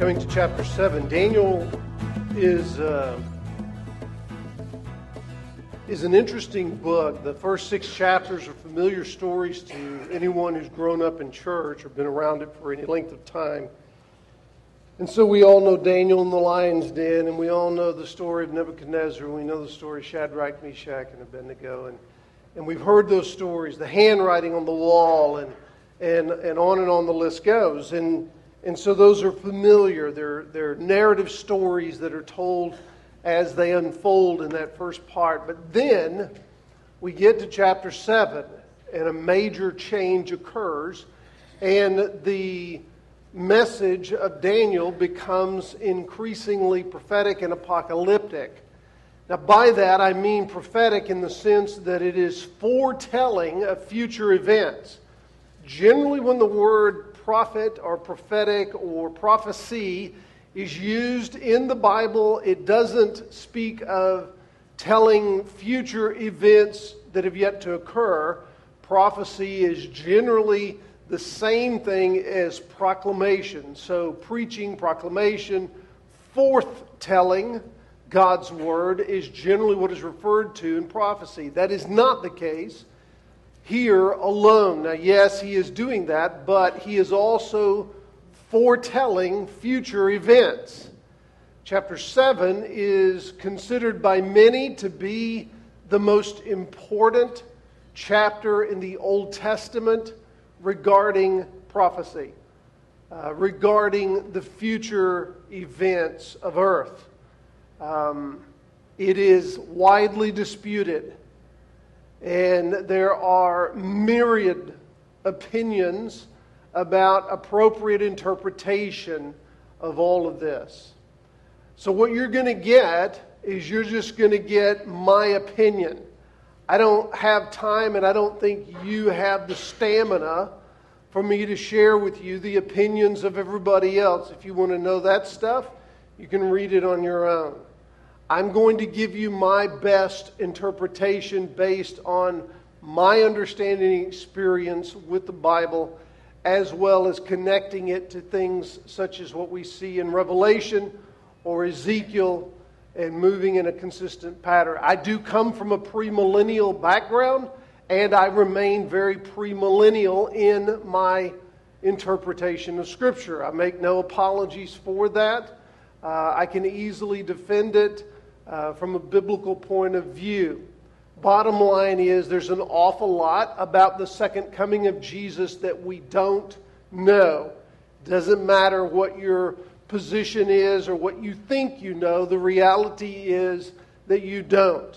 Coming to chapter 7, Daniel is an interesting book. The first 6 chapters are familiar stories to anyone who's grown up in church or been around it for any length of time. And so we all know Daniel in the lion's den, and we all know the story of Nebuchadnezzar, and we know the story of Shadrach, Meshach, and Abednego. And we've heard those stories, the handwriting on the wall, and on the list goes. And so those are familiar. They're narrative stories that are told as they unfold in that first part. But then we get to chapter 7, and a major change occurs, and the message of Daniel becomes increasingly prophetic and apocalyptic. Now, by that I mean prophetic in the sense that it is foretelling of future events. Generally, when the word prophet or prophetic or prophecy is used in the Bible, it doesn't speak of telling future events that have yet to occur. Prophecy is generally the same thing as proclamation. So preaching, proclamation, forthtelling God's word is generally what is referred to in prophecy. That is not the case here alone. Now, yes, he is doing that, but he is also foretelling future events. Chapter 7 is considered by many to be the most important chapter in the Old Testament regarding prophecy, regarding the future events of earth. It is widely disputed, and there are myriad opinions about appropriate interpretation of all of this. So what you're going to get is you're just going to get my opinion. I don't have time, and I don't think you have the stamina for me to share with you the opinions of everybody else. If you want to know that stuff, you can read it on your own. I'm going to give you my best interpretation based on my understanding and experience with the Bible, as well as connecting it to things such as what we see in Revelation or Ezekiel, and moving in a consistent pattern. I do come from a premillennial background, and I remain very premillennial in my interpretation of Scripture. I make no apologies for that. I can easily defend it from a biblical point of view. Bottom line is there's an awful lot about the second coming of Jesus that we don't know. Doesn't matter what your position is or what you think you know. The reality is that you don't.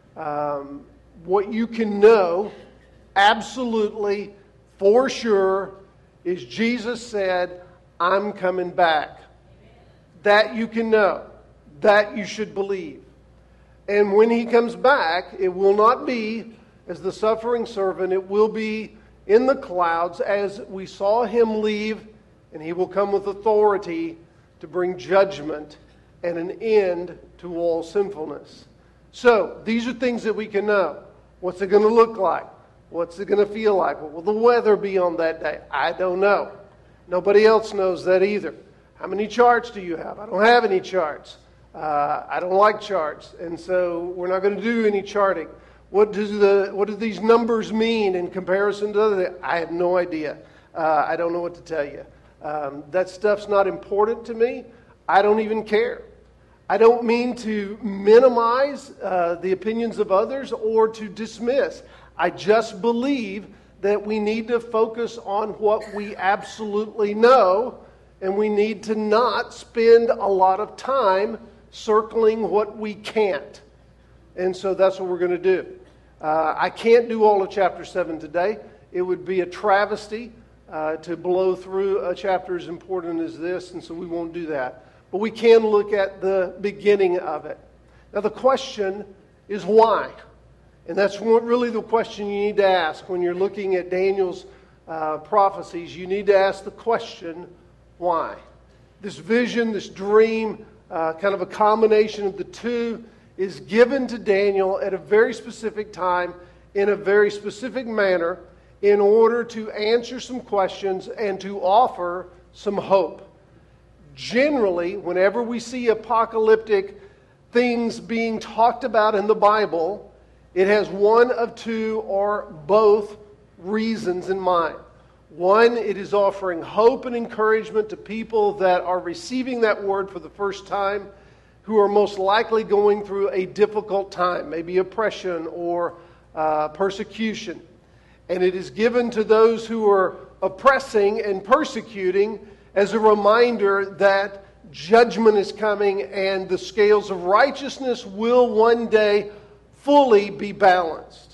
What you can know absolutely for sure is Jesus said, "I'm coming back." That you can know. That you should believe. And when he comes back, it will not be as the suffering servant. It will be in the clouds as we saw him leave, and he will come with authority to bring judgment and an end to all sinfulness. So, these are things that we can know. What's it going to look like? What's it going to feel like? What will the weather be on that day? I don't know. Nobody else knows that either. How many charts do you have? I don't have any charts. I don't like charts, and so we're not going to do any charting. What do these numbers mean in comparison to other things? I have no idea. I don't know what to tell you. That stuff's not important to me. I don't even care. I don't mean to minimize the opinions of others or to dismiss. I just believe that we need to focus on what we absolutely know, and we need to not spend a lot of time circling what we can't. And so that's what we're going to do. I can't do all of chapter 7 today. It would be a travesty to blow through a chapter as important as this, and so we won't do that. But we can look at the beginning of it. Now the question is why? And that's really the question you need to ask when you're looking at Daniel's prophecies. You need to ask the question, why? This vision, this dream, kind of a combination of the two, is given to Daniel at a very specific time in a very specific manner in order to answer some questions and to offer some hope. Generally, whenever we see apocalyptic things being talked about in the Bible, it has one of two or both reasons in mind. One, it is offering hope and encouragement to people that are receiving that word for the first time, who are most likely going through a difficult time, maybe oppression or persecution. And it is given to those who are oppressing and persecuting as a reminder that judgment is coming and the scales of righteousness will one day fully be balanced.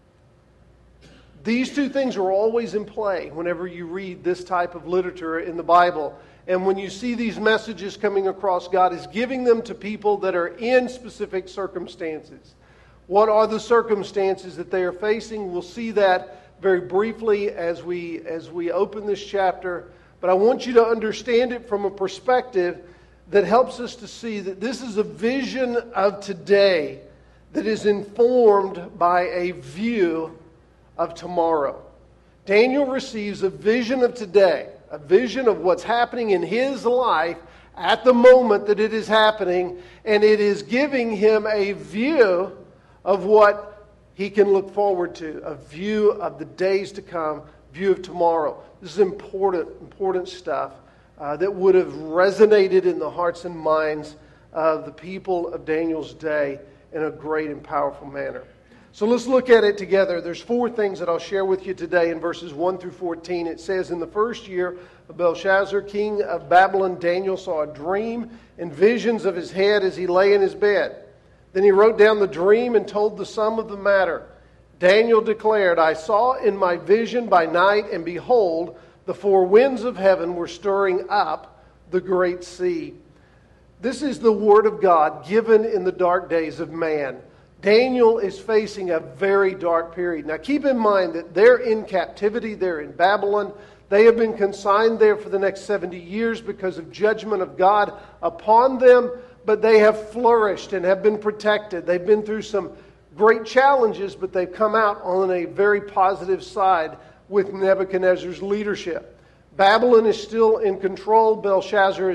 These two things are always in play whenever you read this type of literature in the Bible. And when you see these messages coming across, God is giving them to people that are in specific circumstances. What are the circumstances that they are facing? We'll see that very briefly as we open this chapter. But I want you to understand it from a perspective that helps us to see that this is a vision of today that is informed by a view of tomorrow. Daniel receives a vision of today, a vision of what's happening in his life at the moment that it is happening, and it is giving him a view of what he can look forward to, a view of the days to come, view of tomorrow. This is important stuff that would have resonated in the hearts and minds of the people of Daniel's day in a great and powerful manner. So let's look at it together. There's 4 things that I'll share with you today in verses 1 through 14. It says, in the first year of Belshazzar, king of Babylon, Daniel saw a dream and visions of his head as he lay in his bed. Then he wrote down the dream and told the sum of the matter. Daniel declared, I saw in my vision by night, and behold, the 4 winds of heaven were stirring up the great sea. This is the word of God given in the dark days of man. Daniel is facing a very dark period. Now keep in mind that they're in captivity, they're in Babylon. They have been consigned there for the next 70 years because of judgment of God upon them, but they have flourished and have been protected. They've been through some great challenges, but they've come out on a very positive side with Nebuchadnezzar's leadership. Babylon is still in control. Belshazzar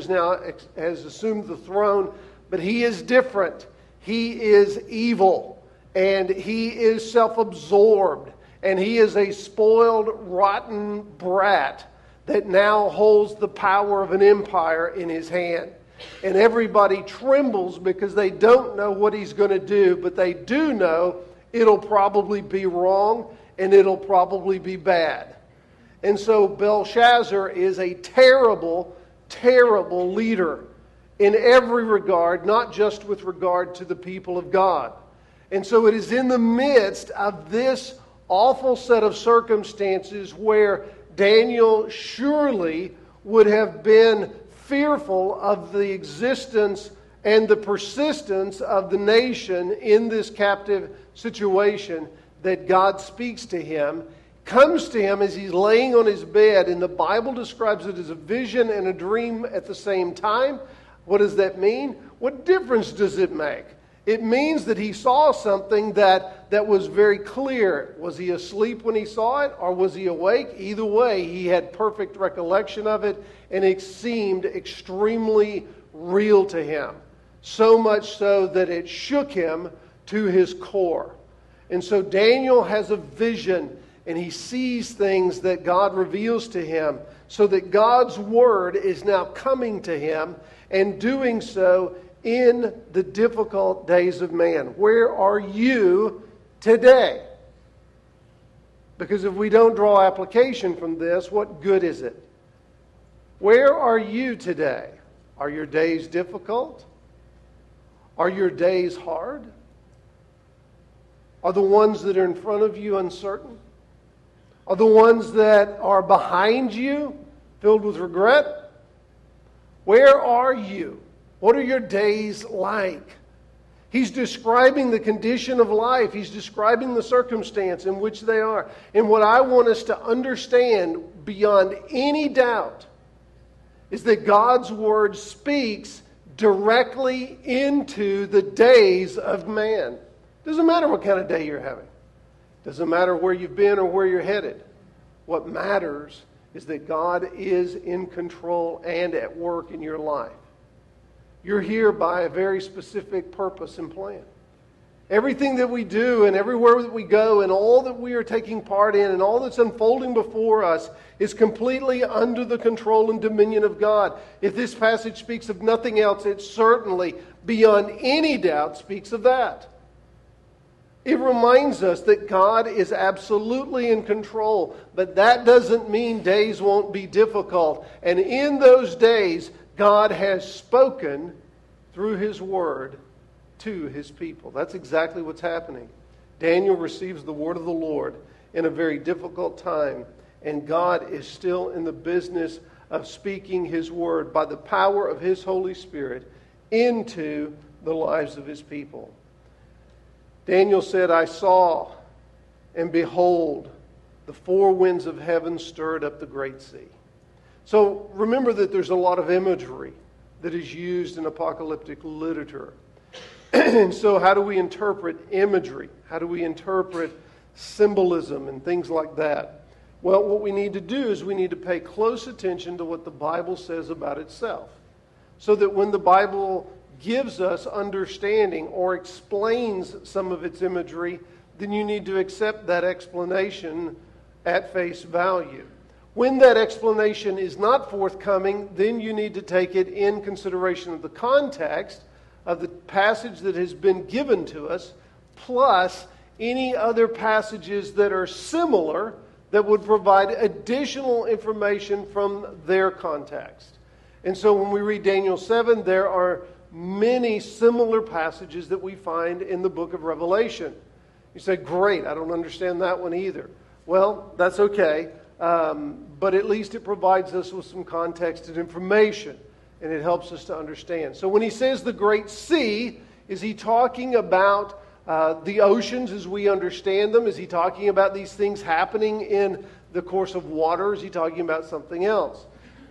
has assumed the throne, but he is different. He is evil, and he is self-absorbed, and he is a spoiled, rotten brat that now holds the power of an empire in his hand. And everybody trembles because they don't know what he's going to do, but they do know it'll probably be wrong and it'll probably be bad. And so Belshazzar is a terrible, terrible leader in every regard, not just with regard to the people of God. And so it is in the midst of this awful set of circumstances where Daniel surely would have been fearful of the existence and the persistence of the nation in this captive situation, that God speaks to him, comes to him as he's laying on his bed, and the Bible describes it as a vision and a dream at the same time. What does that mean? What difference does it make? It means that he saw something that was very clear. Was he asleep when he saw it, or was he awake? Either way, he had perfect recollection of it, and it seemed extremely real to him. So much so that it shook him to his core. And so Daniel has a vision, and he sees things that God reveals to him, so that God's word is now coming to him, and doing so in the difficult days of man. Where are you today? Because if we don't draw application from this, what good is it? Where are you today? Are your days difficult? Are your days hard? Are the ones that are in front of you uncertain? Are the ones that are behind you filled with regret? Where are you? What are your days like? He's describing the condition of life. He's describing the circumstance in which they are. And what I want us to understand beyond any doubt is that God's word speaks directly into the days of man. Doesn't matter what kind of day you're having. Doesn't matter where you've been or where you're headed. What matters is that God is in control and at work in your life. You're here by a very specific purpose and plan. Everything that we do and everywhere that we go and all that we are taking part in and all that's unfolding before us is completely under the control and dominion of God. If this passage speaks of nothing else, it certainly, beyond any doubt, speaks of that. It reminds us that God is absolutely in control, but that doesn't mean days won't be difficult. And in those days, God has spoken through His Word to His people. That's exactly what's happening. Daniel receives the word of the Lord in a very difficult time, and God is still in the business of speaking His word by the power of His Holy Spirit into the lives of His people. Daniel said, I saw, and behold, the four winds of heaven stirred up the great sea. So remember that there's a lot of imagery that is used in apocalyptic literature. And so how do we interpret imagery? How do we interpret symbolism and things like that? Well, what we need to do is we need to pay close attention to what the Bible says about itself. So that when the Bible gives us understanding or explains some of its imagery, then you need to accept that explanation at face value. When that explanation is not forthcoming, then you need to take it in consideration of the context of the passage that has been given to us, plus any other passages that are similar that would provide additional information from their context. And so when we read Daniel 7, there are many similar passages that we find in the book of Revelation. You say, great, I don't understand that one either. Well, that's okay, but at least it provides us with some context and information. And it helps us to understand. So when he says the great sea, is he talking about the oceans as we understand them? Is he talking about these things happening in the course of water? Is he talking about something else?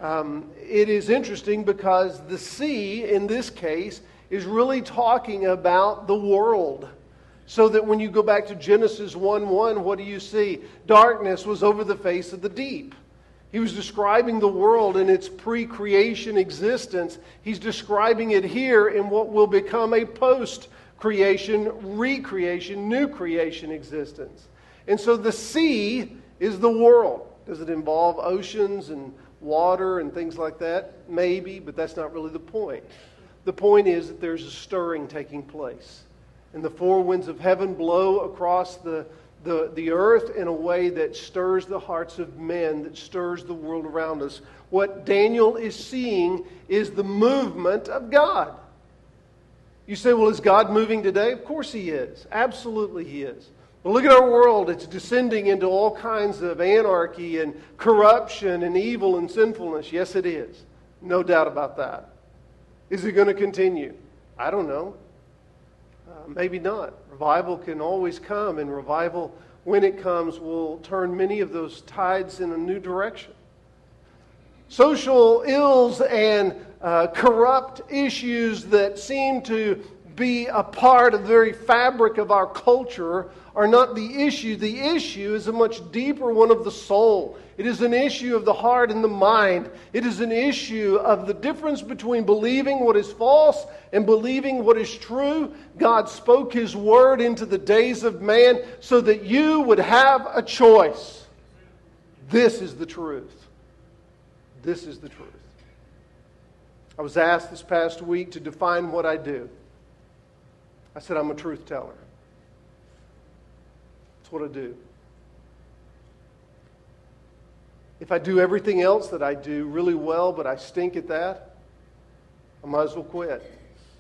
It is interesting because the sea, in this case, is really talking about the world. So that when you go back to Genesis 1:1, what do you see? Darkness was over the face of the deep. He was describing the world in its pre-creation existence. He's describing it here in what will become a post-creation, recreation, new creation existence. And so the sea is the world. Does it involve oceans and water and things like that? Maybe, but that's not really the point. The point is that there's a stirring taking place. And the four winds of heaven blow across the earth in a way that stirs the hearts of men, that stirs the world around us. What Daniel is seeing is the movement of God. You say, well, is God moving today? Of course He is. Absolutely He is. But look at our world. It's descending into all kinds of anarchy and corruption and evil and sinfulness. Yes, it is. No doubt about that. Is it going to continue? I don't know. Maybe not. Revival can always come, and revival, when it comes, will turn many of those tides in a new direction. Social ills and corrupt issues that seem to be a part of the very fabric of our culture are not the issue. The issue is a much deeper one of the soul. It is an issue of the heart and the mind. It is an issue of the difference between believing what is false and believing what is true. God spoke His word into the days of man so that you would have a choice. This is the truth. This is the truth. I was asked this past week to define what I do. I said, I'm a truth teller. That's what I do. If I do everything else that I do really well, but I stink at that, I might as well quit.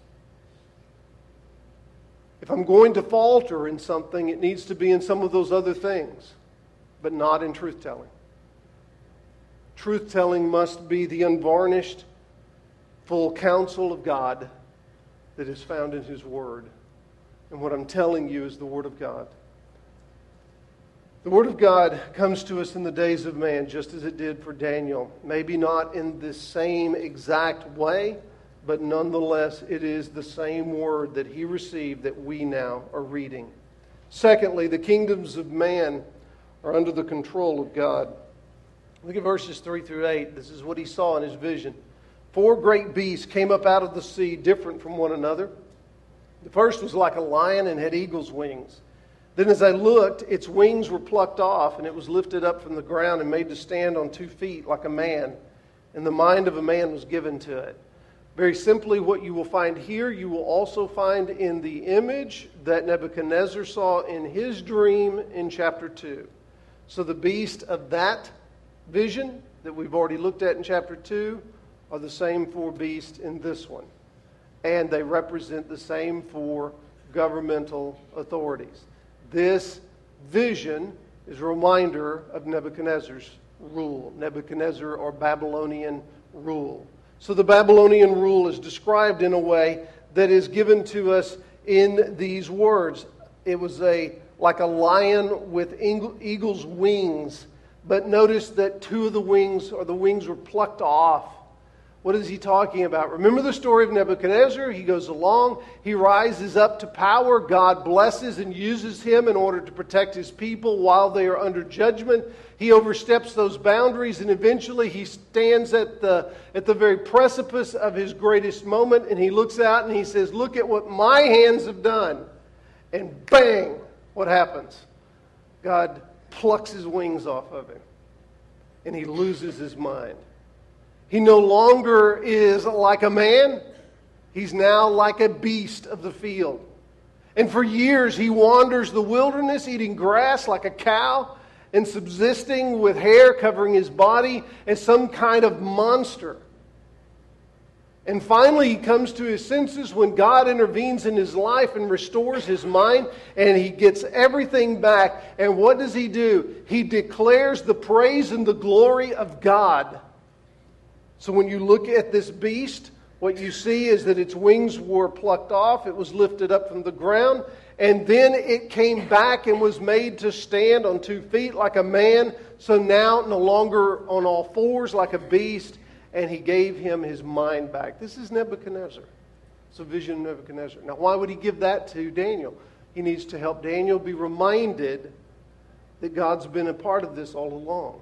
If I'm going to falter in something, it needs to be in some of those other things, but not in truth-telling. Truth-telling must be the unvarnished, full counsel of God that is found in His Word. And what I'm telling you is the Word of God. The Word of God comes to us in the days of man, just as it did for Daniel. Maybe not in the same exact way, but nonetheless, it is the same Word that he received that we now are reading. Secondly, the kingdoms of man are under the control of God. Look at verses 3 through 8. This is what he saw in his vision. 4 great beasts came up out of the sea, different from one another. The first was like a lion and had eagle's wings. Then as I looked, its wings were plucked off, and it was lifted up from the ground and made to stand on 2 feet like a man. And the mind of a man was given to it. Very simply, what you will find here, you will also find in the image that Nebuchadnezzar saw in his dream in chapter 2. So the beast of that vision that we've already looked at in chapter 2 are the same 4 beasts in this one. And they represent the same 4 governmental authorities. This vision is a reminder of Nebuchadnezzar's rule. Nebuchadnezzar or Babylonian rule. So the Babylonian rule is described in a way that is given to us in these words. It was like a lion with eagle's wings, but notice that 2 of the wings were plucked off. What is he talking about? Remember the story of Nebuchadnezzar? He goes along, he rises up to power, God blesses and uses him in order to protect his people while they are under judgment. He oversteps those boundaries, and eventually he stands at the very precipice of his greatest moment, and he looks out and he says, "Look at what my hands have done." And bang, what happens? God plucks his wings off of him, and he loses his mind. He no longer is like a man. He's now like a beast of the field. And for years he wanders the wilderness, eating grass like a cow and subsisting with hair covering his body as some kind of monster. And finally he comes to his senses when God intervenes in his life and restores his mind, and he gets everything back. And what does he do? He declares the praise and the glory of God. So when you look at this beast, what you see is that its wings were plucked off. It was lifted up from the ground. And then it came back and was made to stand on 2 feet like a man. So now no longer on all fours like a beast. And he gave him his mind back. This is Nebuchadnezzar. It's a vision of Nebuchadnezzar. Now why would he give that to Daniel? He needs to help Daniel be reminded that God's been a part of this all along.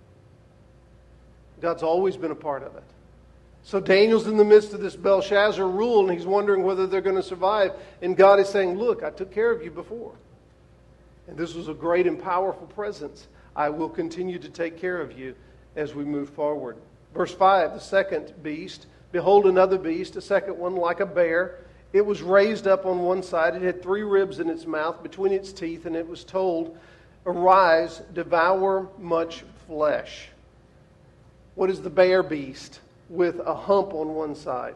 God's always been a part of it. So Daniel's in the midst of this Belshazzar rule, and he's wondering whether they're going to survive. And God is saying, "Look, I took care of you before. And this was a great and powerful presence. I will continue to take care of you as we move forward." Verse 5, the second beast. "Behold, another beast, a second one like a bear. It was raised up on one side. It had 3 ribs in its mouth between its teeth, and it was told, 'Arise, devour much flesh.'" What is the bear beast with a hump on one side?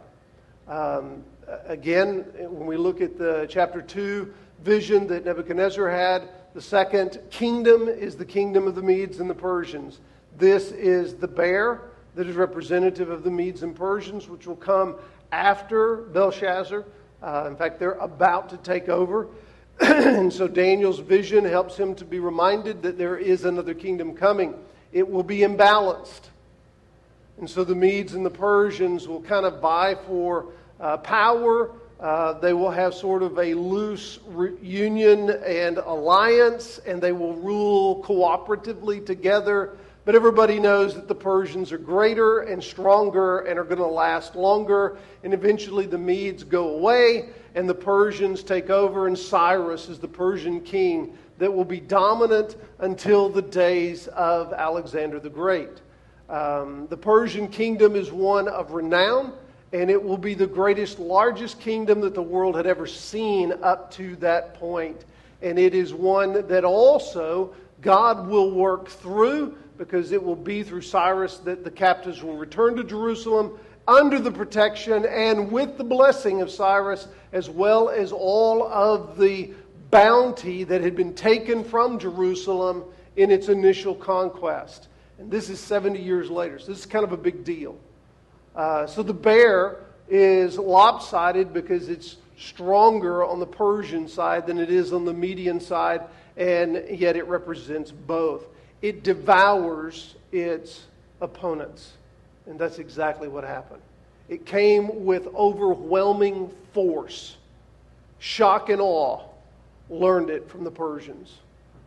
Again, when we look at the chapter 2 vision that Nebuchadnezzar had, the second kingdom is the kingdom of the Medes and the Persians. This is the bear that is representative of the Medes and Persians, which will come after Belshazzar. In fact, they're about to take over. And so Daniel's vision helps him to be reminded that there is another kingdom coming. It will be imbalanced. And so the Medes and the Persians will kind of vie for power. They will have sort of a loose union and alliance, and they will rule cooperatively together. But everybody knows that the Persians are greater and stronger and are going to last longer. And eventually the Medes go away and the Persians take over, and Cyrus is the Persian king that will be dominant until the days of Alexander the Great. The Persian kingdom is one of renown, and it will be the greatest, largest kingdom that the world had ever seen up to that point. And it is one that also God will work through, because it will be through Cyrus that the captives will return to Jerusalem under the protection and with the blessing of Cyrus, as well as all of the bounty that had been taken from Jerusalem in its initial conquest. And this is 70 years later, so this is kind of a big deal. So the bear is lopsided because it's stronger on the Persian side than it is on the Median side, and yet it represents both. It devours its opponents, and that's exactly what happened. It came with overwhelming force. Shock and awe learned it from the Persians.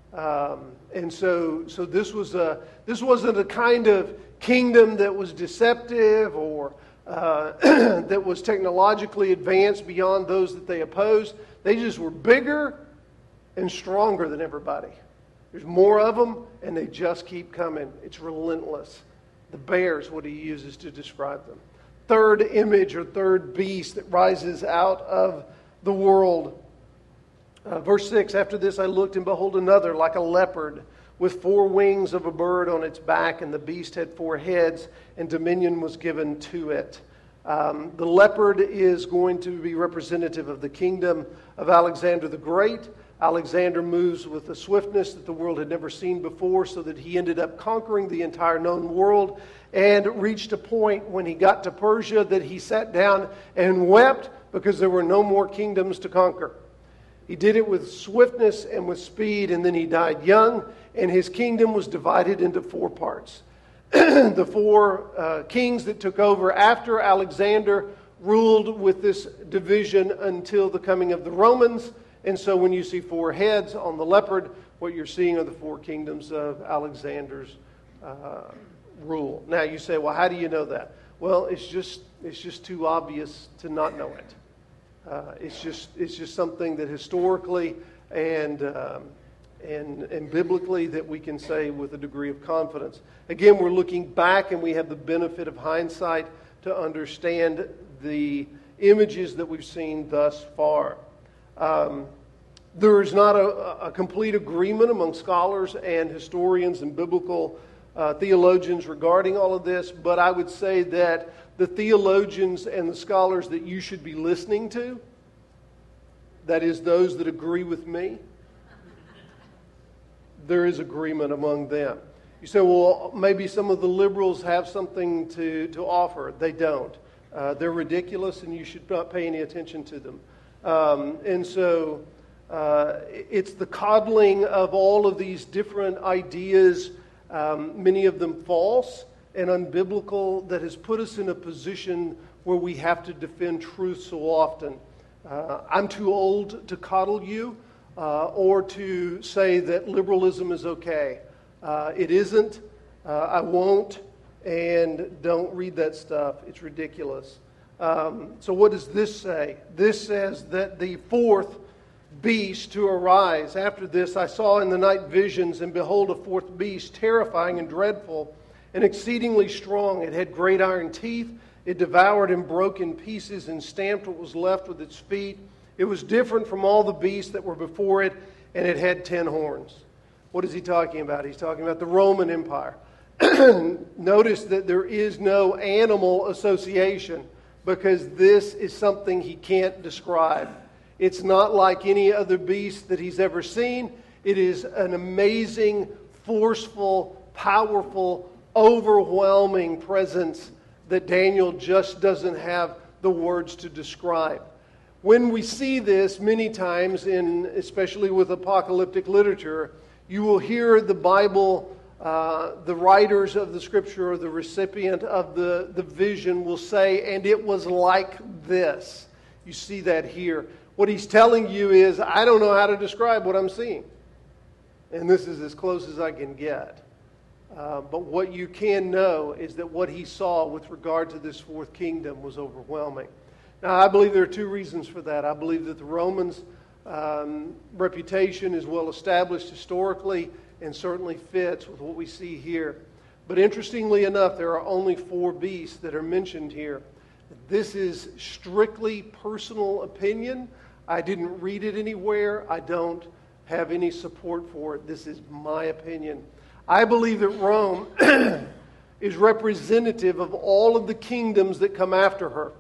And so this wasn't a kind of kingdom that was deceptive or that was technologically advanced beyond those that they opposed. They just were bigger and stronger than everybody. There's more of them, and they just keep coming. It's relentless. The bear is what he uses to describe them. Third image or third beast that rises out of the world. Verse 6, after this I looked, and behold another, like a leopard, with 4 wings of a bird on its back, and the beast had 4 heads, and dominion was given to it. The leopard is going to be representative of the kingdom of Alexander the Great. Alexander moves with a swiftness that the world had never seen before, so that he ended up conquering the entire known world, and reached a point when he got to Persia that he sat down and wept because there were no more kingdoms to conquer. He did it with swiftness and with speed, and then he died young, and his kingdom was divided into 4 parts. The 4 kings that took over after Alexander ruled with this division until the coming of the Romans. And so when you see 4 heads on the leopard, what you're seeing are the 4 kingdoms of Alexander's rule. Now you say, well, how do you know that? Well, it's just too obvious to not know it. It's just something that historically and biblically that we can say with a degree of confidence. Again, we're looking back, and we have the benefit of hindsight to understand the images that we've seen thus far. There is not a complete agreement among scholars and historians and biblical theologians regarding all of this, but I would say that the theologians and the scholars that you should be listening to, that is, those that agree with me, there is agreement among them. You say, well, maybe some of the liberals have something to offer. They don't. They're ridiculous, and you should not pay any attention to them. And so it's the coddling of all of these different ideas, many of them false and unbiblical, that has put us in a position where we have to defend truth so often. I'm too old to coddle you or to say that liberalism is okay. It isn't. I won't. And don't read that stuff. It's ridiculous. So what does this say? This says that the 4th beast to arise. After this I saw in the night visions, and behold, a 4th beast, terrifying and dreadful, and exceedingly strong. It had great iron teeth. It devoured and broke in pieces and stamped what was left with its feet. It was different from all the beasts that were before it, and it had 10 horns. What is he talking about? He's talking about the Roman Empire. Notice that there is no animal association, because this is something he can't describe. It's not like any other beast that he's ever seen. It is an amazing, forceful, powerful, overwhelming presence that Daniel just doesn't have the words to describe. When we see this many times, especially with apocalyptic literature, you will hear the Bible, the writers of the Scripture or the recipient of the vision will say, and it was like this. You see that here. What he's telling you is, I don't know how to describe what I'm seeing. And this is as close as I can get. But what you can know is that what he saw with regard to this 4th kingdom was overwhelming. Now, I believe there are 2 reasons for that. I believe that the Romans' reputation is well established historically and certainly fits with what we see here. But interestingly enough, there are only 4 beasts that are mentioned here. This is strictly personal opinion. I didn't read it anywhere. I don't have any support for it. This is my opinion. I believe that Rome is representative of all of the kingdoms that come after her.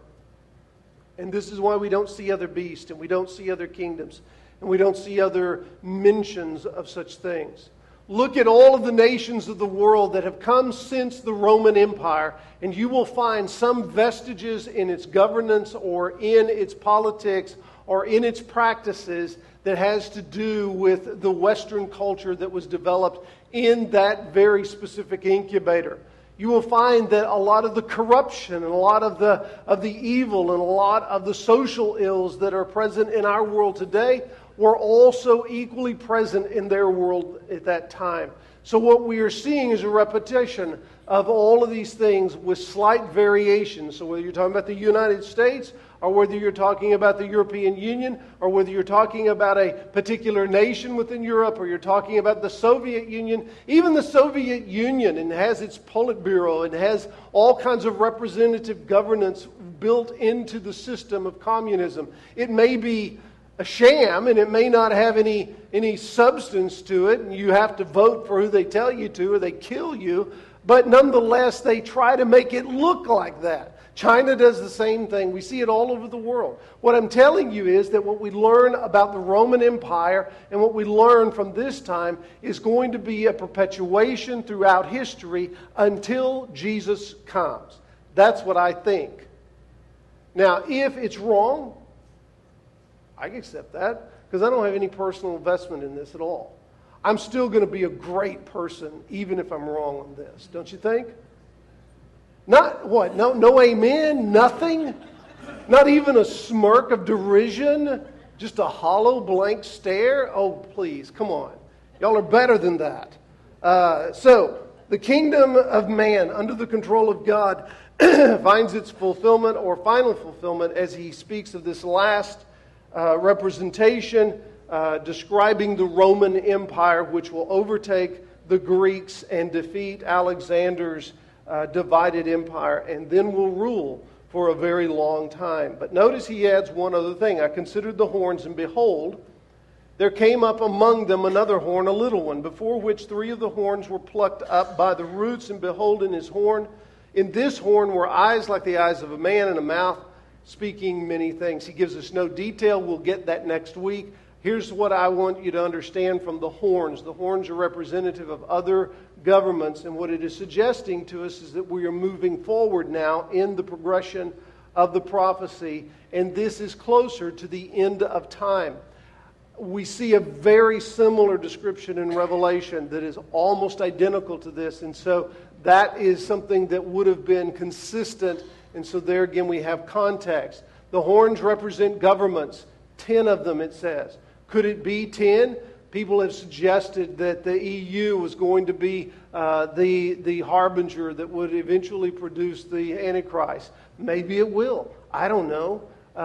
And this is why we don't see other beasts, and we don't see other kingdoms, and we don't see other mentions of such things. Look at all of the nations of the world that have come since the Roman Empire, and you will find some vestiges in its governance or in its politics or in its practices that has to do with the Western culture that was developed in that very specific incubator. You will find that a lot of the corruption and a lot of the evil and a lot of the social ills that are present in our world today were also equally present in their world at that time. So what we are seeing is a repetition of all of these things with slight variations. So whether you're talking about the United States, or whether you're talking about the European Union, or whether you're talking about a particular nation within Europe, or you're talking about the Soviet Union, even the Soviet Union, and has its Politburo, and has all kinds of representative governance built into the system of communism. It may be a sham, and it may not have any substance to it, and you have to vote for who they tell you to, or they kill you, but nonetheless, they try to make it look like that. China does the same thing. We see it all over the world. What I'm telling you is that what we learn about the Roman Empire and what we learn from this time is going to be a perpetuation throughout history until Jesus comes. That's what I think. Now, if it's wrong, I can accept that because I don't have any personal investment in this at all. I'm still going to be a great person even if I'm wrong on this. Don't you think? Not what? No amen? Nothing? Not even a smirk of derision? Just a hollow blank stare? Oh, please, come on. Y'all are better than that. So, the kingdom of man under the control of God finds its fulfillment or final fulfillment as he speaks of this last representation describing the Roman Empire, which will overtake the Greeks and defeat Alexander's divided empire, and then will rule for a very long time. But notice he adds one other thing. I considered the horns, and behold, there came up among them another horn, a little one, before which 3 of the horns were plucked up by the roots, and behold, in this horn were eyes like the eyes of a man, and a mouth speaking many things. He gives us no detail. We'll get that next week. Here's what I want you to understand from the horns. The horns are representative of other governments, and what it is suggesting to us is that we are moving forward now in the progression of the prophecy, and this is closer to the end of time. We see a very similar description in Revelation that is almost identical to this, and so that is something that would have been consistent, and so there again we have context. The horns represent governments, 10 of them it says. Could it be 10? People have suggested that the EU was going to be the harbinger that would eventually produce the Antichrist. Maybe it will. I don't know.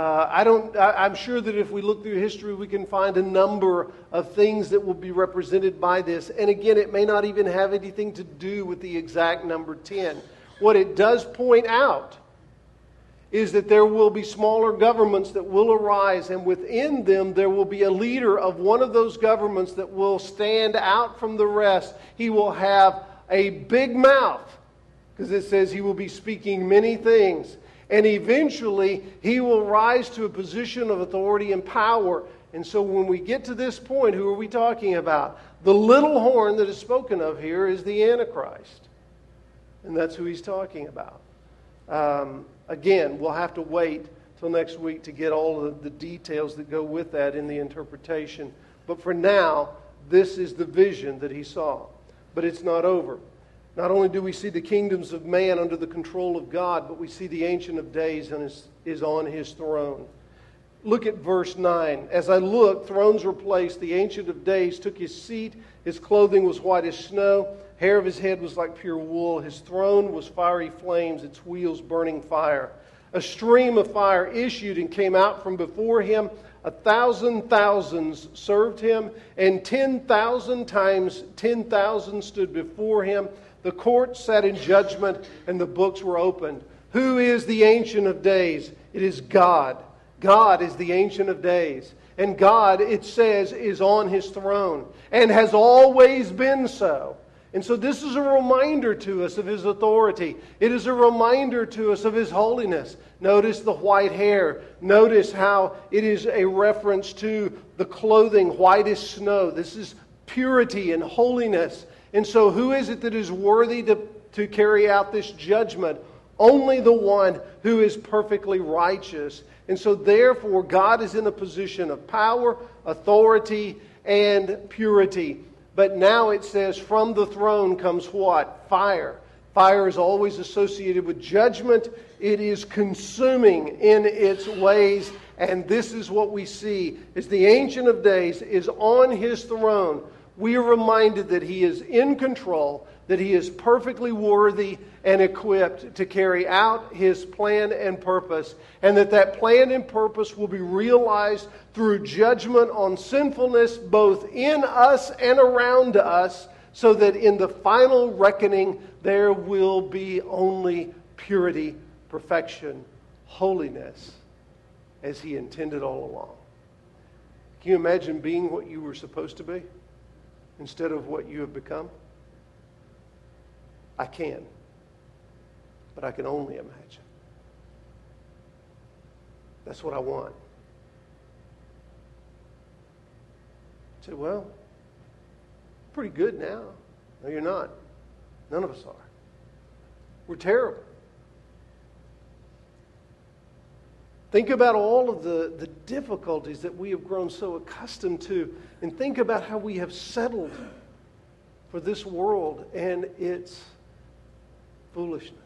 I'm sure that if we look through history, we can find a number of things that will be represented by this. And again, it may not even have anything to do with the exact number 10. What it does point out is that there will be smaller governments that will arise, and within them there will be a leader of one of those governments that will stand out from the rest. He will have a big mouth, because it says he will be speaking many things. And eventually he will rise to a position of authority and power. And so when we get to this point, who are we talking about? The little horn that is spoken of here is the Antichrist. And that's who he's talking about. Again, we'll have to wait till next week to get all of the details that go with that in the interpretation. But for now, this is the vision that he saw. But it's not over. Not only do we see the kingdoms of man under the control of God, but we see the Ancient of Days is on his throne. Look at verse 9. As I looked, thrones were placed. The Ancient of Days took his seat. His clothing was white as snow. Hair of his head was like pure wool. His throne was fiery flames, its wheels burning fire. A stream of fire issued and came out from before him. 1,000 thousands served him, and 10,000 times 10,000 stood before him. The court sat in judgment, and the books were opened. Who is the Ancient of Days? It is God. God is the Ancient of Days. And God, it says, is on his throne and has always been so. And so this is a reminder to us of his authority. It is a reminder to us of his holiness. Notice the white hair. Notice how it is a reference to the clothing, white as snow. This is purity and holiness. And so who is it that is worthy to carry out this judgment? Only the one who is perfectly righteous. And so therefore God is in a position of power, authority, and purity. But now it says from the throne comes what? Fire. Fire is always associated with judgment. It is consuming in its ways, And this is what we see, is the Ancient of Days is on His throne. We are reminded that He is in control, that He is perfectly worthy and equipped to carry out His plan and purpose, and that plan and purpose will be realized through judgment on sinfulness both in us and around us, so that in the final reckoning there will be only purity, perfection, holiness, as He intended all along. Can you imagine being what you were supposed to be instead of what you have become? I can, but I can only imagine. That's what I want. Say, well, pretty good now. No, you're not. None of us are. We're terrible. Think about all of the difficulties that we have grown so accustomed to, and think about how we have settled for this world and its foolishness.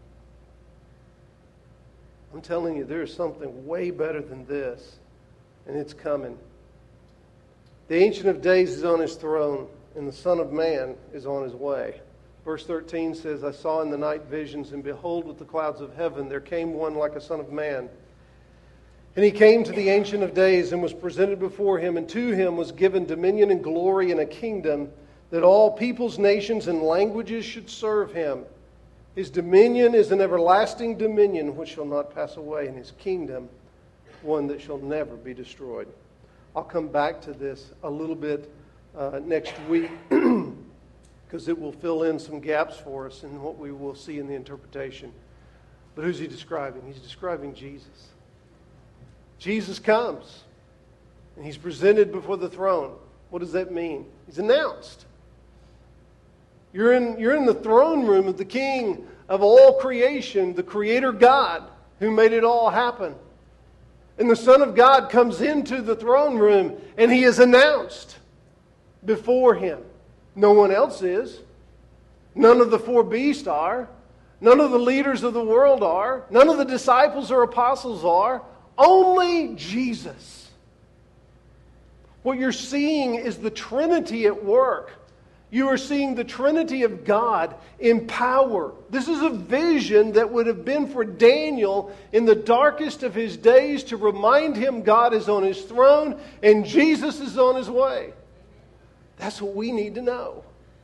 I'm telling you, there is something way better than this, and it's coming. The Ancient of Days is on His throne, and the Son of Man is on His way. Verse 13 says, I saw in the night visions, and behold, with the clouds of heaven there came one like a son of man. And He came to the Ancient of Days and was presented before Him, and to Him was given dominion and glory and a kingdom, that all peoples, nations, and languages should serve Him. His dominion is an everlasting dominion which shall not pass away, and His kingdom one that shall never be destroyed. I'll come back to this a little bit next week because it will fill in some gaps for us in what we will see in the interpretation. But who's He describing? He's describing Jesus. Jesus comes, and He's presented before the throne. What does that mean? He's announced. You're in the throne room of the King of all creation, the Creator God who made it all happen. And the Son of God comes into the throne room, and He is announced before Him. No one else is. None of the four beasts are. None of the leaders of the world are. None of the disciples or apostles are. Only Jesus. What you're seeing is the Trinity at work. You are seeing the Trinity of God in power. This is a vision that would have been for Daniel in the darkest of his days to remind him God is on His throne and Jesus is on His way. That's what we need to know.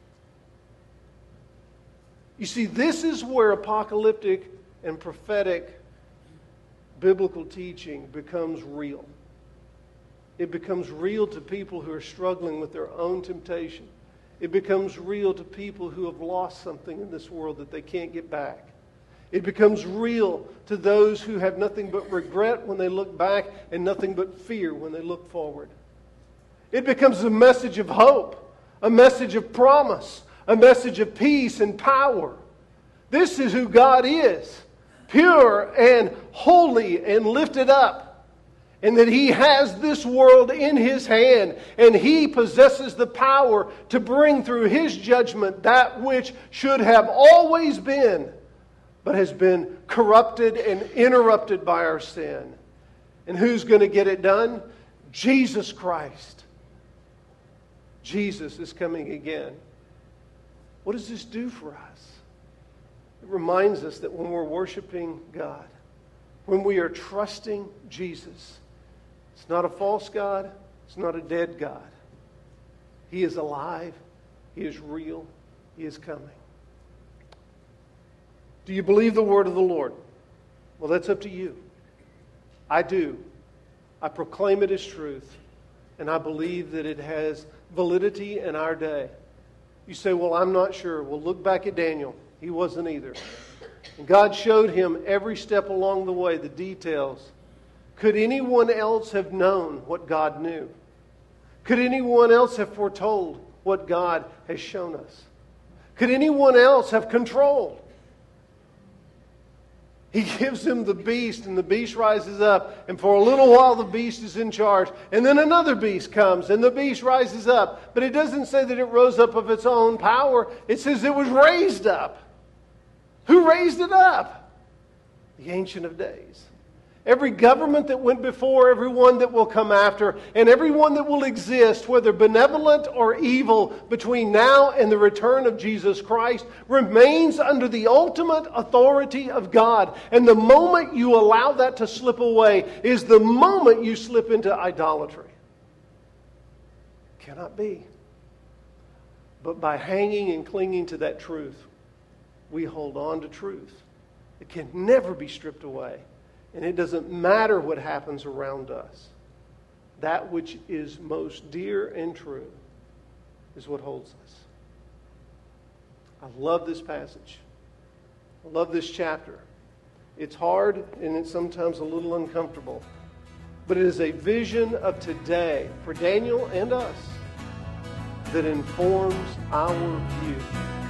You see, this is where apocalyptic and prophetic biblical teaching becomes real. It becomes real to people who are struggling with their own temptation. It becomes real to people who have lost something in this world that they can't get back. It becomes real to those who have nothing but regret when they look back and nothing but fear when they look forward. It becomes a message of hope, a message of promise, a message of peace and power. This is who God is, pure and holy and lifted up. And that He has this world in His hand, and He possesses the power to bring through His judgment that which should have always been, but has been corrupted and interrupted by our sin. And who's going to get it done? Jesus Christ. Jesus is coming again. What does this do for us? It reminds us that when we're worshiping God, when we are trusting Jesus, it's not a false God. It's not a dead God. He is alive. He is real. He is coming. Do you believe the word of the Lord? Well, that's up to you. I do. I proclaim it as truth, and I believe that it has validity in our day. You say, well, I'm not sure. Well, look back at Daniel. He wasn't either. And God showed him every step along the way, the details. Could anyone else have known what God knew? Could anyone else have foretold what God has shown us? Could anyone else have controlled? He gives him the beast, and the beast rises up, and for a little while the beast is in charge. And then another beast comes, and the beast rises up. But it doesn't say that it rose up of its own power. It says it was raised up. Who raised it up? The Ancient of Days. Every government that went before, everyone that will come after, and everyone that will exist, whether benevolent or evil, between now and the return of Jesus Christ, remains under the ultimate authority of God. And the moment you allow that to slip away is the moment you slip into idolatry. Cannot be. But by hanging and clinging to that truth, we hold on to truth. It can never be stripped away. And it doesn't matter what happens around us. That which is most dear and true is what holds us. I love this passage. I love this chapter. It's hard and it's sometimes a little uncomfortable. But it is a vision of today for Daniel and us that informs our view